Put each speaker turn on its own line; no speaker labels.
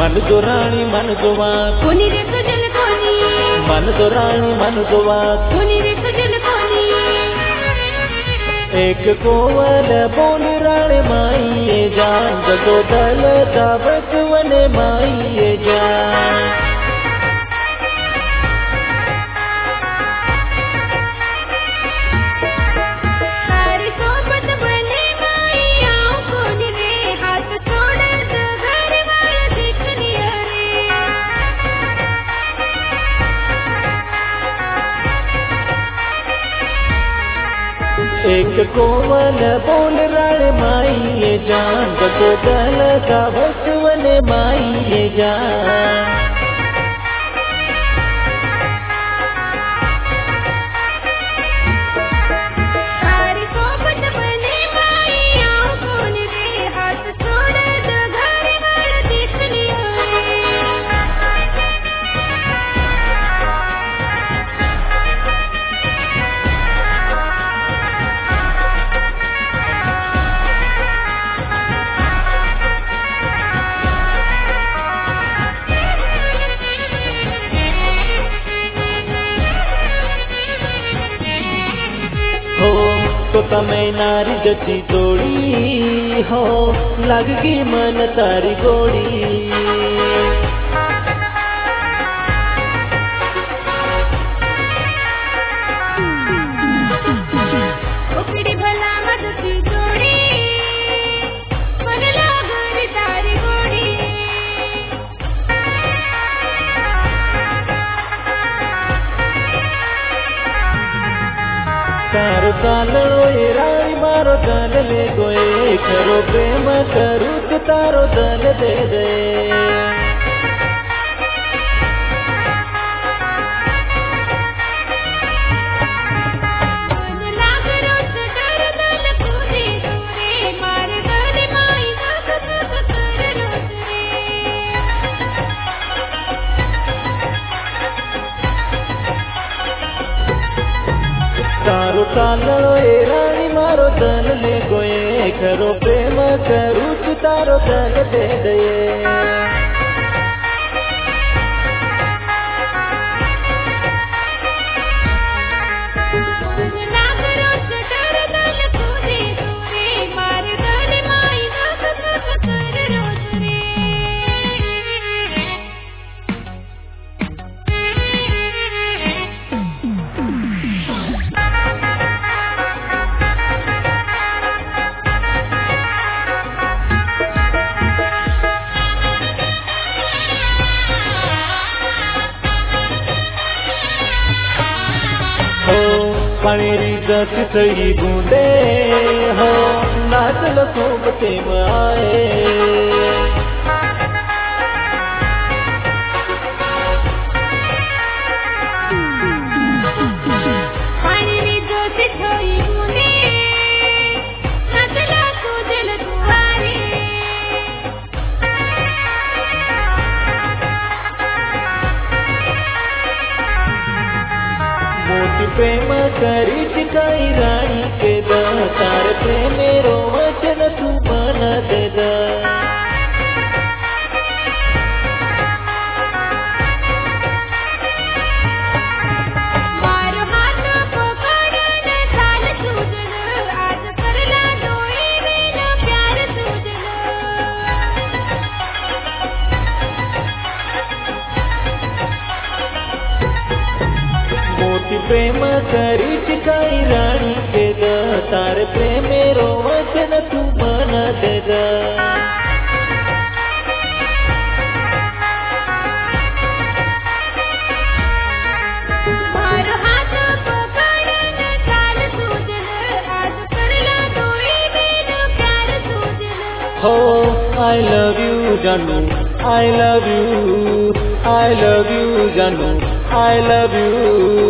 मन जो राणी मन जो बात
कोणी रे सजल कोणी
मन जो राणी मन जो बात
कोणी रे सजल कोणी
एक कोवल बोल राणे माई ये जान जगो दल दावत वने माई ये जान एक कोवल बोल राणे माई ये जान जगो दल दावत वने माई ये जान तो तमे नारी जची जोड़ी हो लगगी मन तारी गोड़ी तारो चालो ये रानी मारो दल ले गोए करो प्रेम करूँ तो तारो दल दे दे तारो चालो ये रानी मारो दल ले गोए करो प्रेम करूँ तो तारो दल दे दे पाणी गत सही बूंदे हो नाचल सोबते आए मोती प्रेम करी चिकाई रानी के दार प्रेम रो वचन तू मन दे दा प्रेम करी चिकाई रानी के दार प्रेम रो वचन तू मन दे दा हो I love you जानू I love you जानू I love you